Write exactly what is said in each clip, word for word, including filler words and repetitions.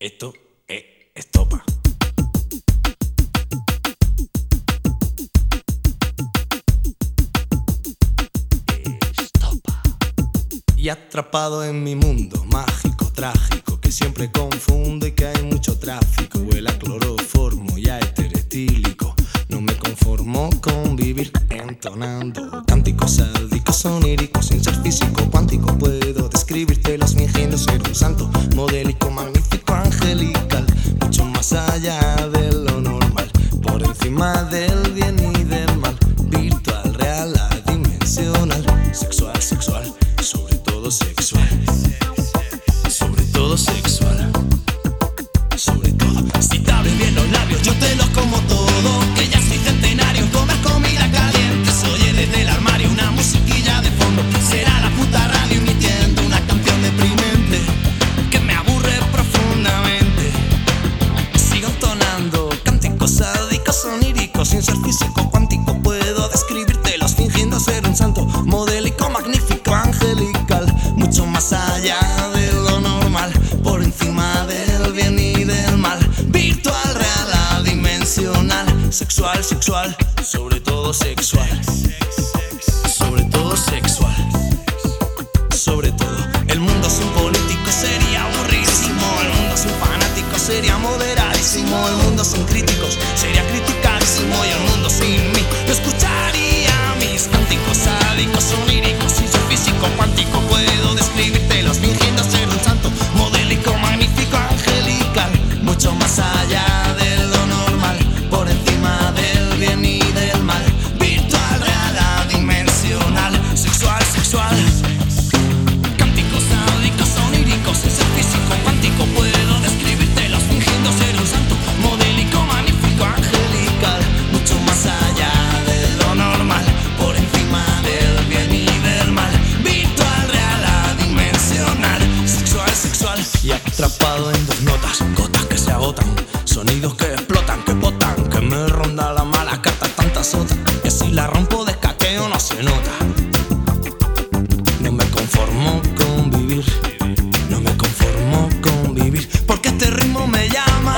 Esto es estopa. Estopa. Y atrapado en mi mundo mágico, trágico, que siempre confundo y que hay mucho tráfico. Huele a cloroformo y a éter etílico. No me conformo con vivir entonando cánticos sádicos, soníricos, sin ser físico cuántico. Puedo describírtelos fingiendo ser un santo, modélico, magnífico, angelical, mucho más allá de lo normal, por encima del bien y del mal, virtual, real, adimensional, sexual, sexual, sobre todo sexual, sobre todo sexual, sobre todo. Si te abren bien los labios, yo te los como todo, que ya soy centenario en comer comida caliente. Se oye desde el armario una musiquilla de fondo, será la puta radio emitiendo una canción deprimente que me aburre profundamente. Sigo entonando cánticos sádicos, soníricos, sin ser físico cuántico. Puedo describírtelos fingiendo ser un santo, modélico, magnífico, angelical, mucho más allá de lo normal, por encima del bien y del mal, virtual, real, adimensional, sexual, sexual, sobre todo sexual, sobre todo sexual, sobre todo. El mundo sin político sería aburrísimo, el mundo sin fanáticos sería moderadísimo, el mundo sin críticos sería criticadísimo, y el mundo sin mí yo escucharía mis cánticos sádicos, soníricos, sin ser físico cuántico. Puedo describírtelos fingiendo ser un santo, modélico, magnífico, angelical, mucho más allá de lo normal, por encima del bien y del mal, virtual, real, adimensional, sexual, sexual, cánticos sádicos, soníricos, sin ser físico cuántico. Puedo describírtelos fingiendo ser un santo, modélico, magnífico, angelical, mucho más allá de lo normal, por encima del bien y del mal, virtual, real, adimensional, sexual, sexual. Y atrapado en dos notas, gotas que se agotan, sonidos que explotan, que botan, que me ronda la mala carta, tantas otras, que si la rompo de escaqueo no se nota. No me conformo con vivir, no me conformo con vivir, porque este ritmo me llama.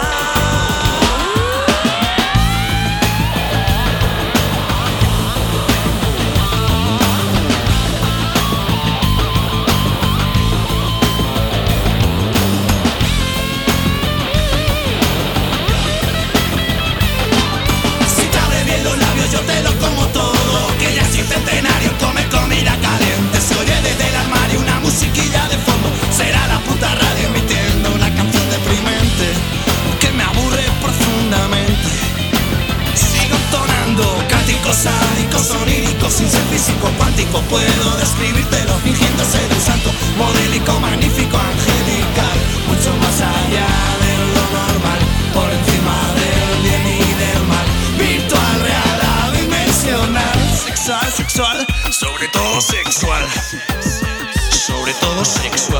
Si te abre bien los labios, yo te los como todo, que ya soy centenario en comer comida caliente. Se oye desde el armario una musiquilla de fondo, será la puta radio emitiendo una canción deprimente que me aburre profundamente. Sigo entonando cánticos sádicos, soníricos, sin ser físico cuántico. Puedo describírtelo fingiendo ser un santo, modélico, magnífico, angelical, mucho más allá de lo normal, por encima del bien y del mal, virtual, real, adimensional, sexual, sexual, sobre todo sexual, sobre todo sexual.